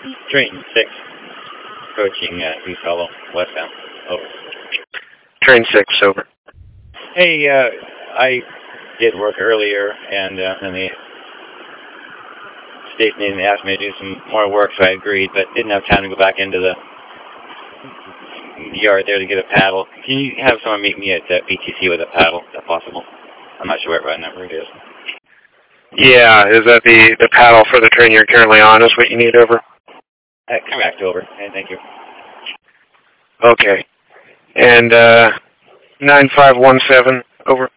Train 6, approaching East Hollow, westbound. Over. Train 6, over. Hey, I did work earlier, and the station asked me to do some more work, so I agreed, but didn't have time to go back into the yard there to get a paddle. Can you have someone meet me at BTC with a paddle, if possible? I'm not sure what number it is. Yeah, is that the paddle for the train you're currently on is what you need, over? Correct, over. Okay, thank you. Okay. And 9517, over.